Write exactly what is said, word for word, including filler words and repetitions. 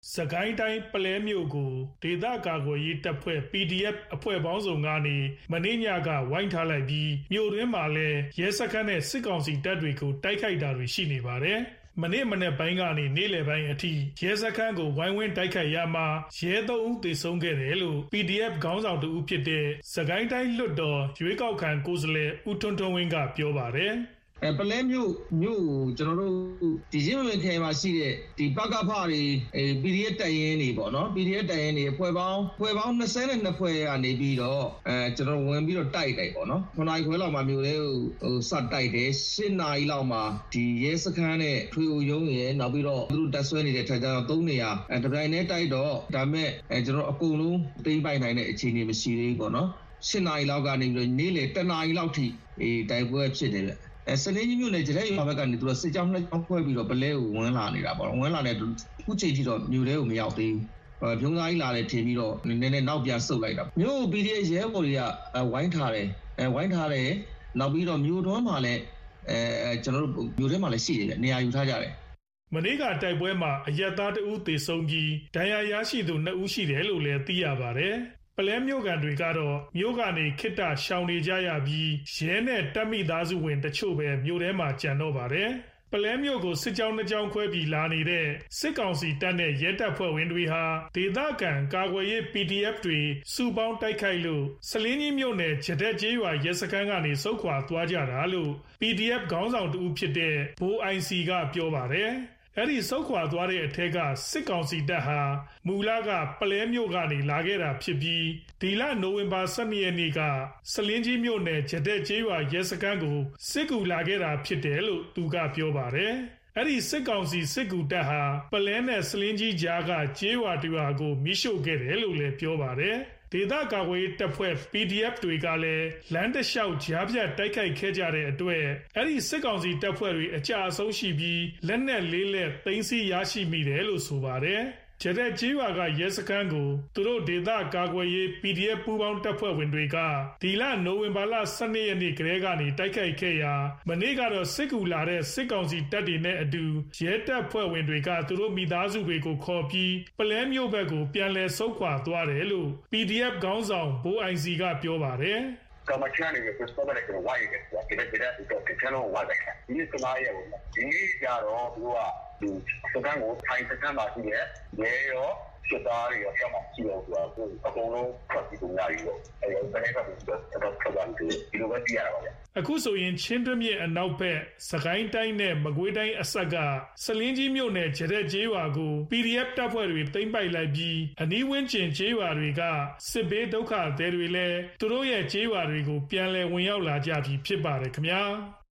စကိုင်းတိုင်းပလဲမြို့ကိုဒေသကာကွယ်ရေးတပ်ဖွဲ့ P D F အဖွဲ့ပေါင်းစုံကနေမနေ့ညကဝိုင်းထားလိုက်ပြီးမြို့တွင်းမှာလည်းရဲစခန်းနဲ့စစ်ကောင်စီတပ်တွေကိုတိုက်ခိုက်တာတွေရှိနေပါတယ်။မနေ့မနေ့ပိုင်းကနေနေ့လယ်ပိုင်းအထိရဲစခန်းကိုဝိုင်းဝန်းတိုက်ခိုက်ရမှာရဲသုံးဦးသေဆုံးခဲ့တယ်လို့ P D F ခေါင်းဆောင်တဦးဖြစ်တဲ့စကိုင်းတိုင်းလွှတ်တော်ရွေးကောက်ခံကိုယ်စားလှယ်ဦးထွန်းထွန်းဝင်းကပြောပါတယ်။အဲပလဲမြို့မြို့ကိုကျွန်တော်တို့ဒီရင်းဝင်ခေမှာရှိတဲ့ဒီပကဖတွေအဲ P D F တပ်ရင်းတွေပေါ့နော် P D F တပ်ရင်းတွေအဖွဲ့ပေါင်းအဖွဲ့ပေါင်း၂၂ဖွဲ့ကနေပြီးတော့အဲကျွန်တော်ဝင်ပြီးတော့တိုက်တိုက်ပေါ့နော်ခုနကခွဲလောက်မှမြို့လေးကိုဟိုစတိုက်တယ်၈နာရီလောက်မှဒီရဲစခန်းနဲ့ထွေဦးရုံးရယ်နောက်ပြီးတော့သူတို့တက်ဆွဲနေတဲ့ထက်ကျတော့၃နေရာအဲတပြိုင်တည်းတိုက်တော့ဒါမဲ့အဲကျွန်တော်အကုန်လုံးတိမ့်ပိုင်နိုင်တဲ့အခြေအနေမရှိသေးဘူးပေါ့နော်၈နာရီလောက်ကနေပြီးတော့နေ့လေ၁နာရီလောက်ထိအဲတိုက်ပွဲဖြစ်တယ်ဗျအဲစလင်းကြီးမြို့နယ်ကျတဲ့ရွာဘက်ကနေသူတို့စစ်ကြောင်းနှစ်ကြောင်းခွဲပြီးတော့ပလဲကိုဝင်လာနေတာပေါ့ဝင်လာတဲ့အခုချိန်ထိတော့မြို့ထဲကိုမရောက်သေးဘူးပြုံးသားကြီးလာတယ်ထင်ပြီးတော့နည်းနည်းနောက်ပြန်ဆုတ်လိုက်တာမြို့ P D F ရဲဘော်တွေကဝိုင်းထားတယ်အဲဝိုင်းထားတယ်နောက်ပြီးတော့မြို့တွင်းမှာလည်းအဲကျွန်တော်တို့မြို့ထဲမှာလည်းရှိတယ်နေရာယူထားကြတယ်မနေ့ကတိုက်ပွဲမှာအရက်သားတဦးသေဆုံးပြီးဒဏ်ရာရရှိသူနှစ်ဦးရှိတယ်လို့လည်းသိရပါတယ်ပလဲမြို့ကန်တွေကတော့မြို့ကနေခိတ္တရှောင်နေကြရပြီးရဲနဲ့တပ်မိသားစုဝင်တချို့ပဲမြို့ထဲမှာကြံတော့ပါတယ်ပလဲမြို့ကိုစစ်ကြောင်းနှစ်ကြောင်းခွဲပြီးလာနေတဲ့စစ်ကောင်စီတပ်နဲ့ရဲတပ်ဖွဲ့ဝင်တွေဟာဒေသခံကာကွယ်ရေး P D F တွေစုပေါင်းတိုက်ခိုက်လို့စလင်းကြီးမြို့နယ်ဂျဒက်ကျေးရွာရဲစခန်းကနေစုခွာသွားကြတာလို့ P D F ခေါင်းဆောင်တဦးဖြစ်တဲ့ဘိုး I C ကပြောပါတယ်အဲ့ဒီစုခွာသွားတဲ့အထက်ကစစ်ကောင်စီတပ်ဟာမူလကပလဲမြို့ကနေလာခဲ့တာဖြစ်ပြီးဒီလနိုဝင်ဘာ၁၂ရက်နေ့ကစလင်းကြီးမြို့နယ်ဂျဒက်ကျေးရွာရဲစခန်းကိုစစ်ကူလာခဲ့တာဖြစ်တယ်လို့သူကပြောပါတယ်။အဲ့ဒီစစ်ကောင်စီစစ်ကူတပ်ဟာပလဲနဲ့စလင်းကြီးကြားကကျေးရွာတရွာကိုမိရှို့ခဲ့တယ်လို့လည်းပြောပါတယ်။ဒေသကာကွယ်ရေးတပ်ဖွဲ့ P D F တွေကလည်းလမ်းတစ်လျှောက်ကြားဖြတ်တိုက်ခိုက်ခဲ့ကြတဲ့အတွက်အဲ့ဒီစစ်ကောင်စီတပ်ဖွဲ့တွေအကြအဆုံးရှိပြီးလက်နက်လေးလက်သိမ်းဆည်းရရှိမိတယ်လို့ဆိုပါတယ်။ဂျဒက်ကြီးရွာကရဲစခန်းကိုသူတို့ဒေသကာကွယ်ရေး P D F ပူးပေါင်းတပ်ဖွဲ့ဝင်တွေကဒီလနိုဝင်ဘာလ၁၂ရက်နေ့ကလေးကနေတိုက်ခိုက်ခဲ့ရာမနေ့ကတော့စစ်ကူလာတဲ့စစ်ကောင်စီတပ်တွေနဲ့အတူရဲတပ်ဖွဲ့ဝင်တွေကသူတို့မိသားစုတွေကိုခေါ်ပြီးပလဲမြို့ဘက်ကိုပြန်လည်ဆုတ်ခွာသွားတယ်လို့ P D F ခေါင်းဆောင်ဘိုး I C ကပြောပါတယ်ကမချန်ရဲ့ပစပေါ်တဲ့ကဝိုင်းရဲ့ဒီကတဲ့ဒီတော့ကျွန်တော်ဝါတယ်ဒီစမားရဲ့ဒီနေ့ကျတော့သူကဒီစကန်ကိုထိုင်စကန်ပါရှိရဲ့ရဲရောစစ်သားတွေရောရောက်မှရှိတော့သူကအကုန်လုံးဖတ်ပြီးတော့ညာရီတော့အဲဘယ်နဲ့ကပြီးတော့တော့ခက်တယ်ဒီလိုပဲကြည့်ရတာပါဗျအခုဆိုရင်ချင်းတွင်းမြစ်အနောက်ဘက်စကိုင်းတိုင်းနဲ့မကွေးတိုင်းအဆက်ကစလင်းကြီးမြို့နယ်ဂျဒက်ကျေးရွာကို P D F တပ်ဖွဲ့တွေသိမ်းပိုက်လိုက်ပြီးအနီးဝန်းကျင်ကျေးရွာတွေကစစ်ဘေးဒုက္ခသည်တွေလည်းသူတို့ရဲ့ကျေးရွာတွေကိုပြန်လည်ဝင်ရောက်လာကြပြီဖြစ်ပါတယ်ခင်ဗျာ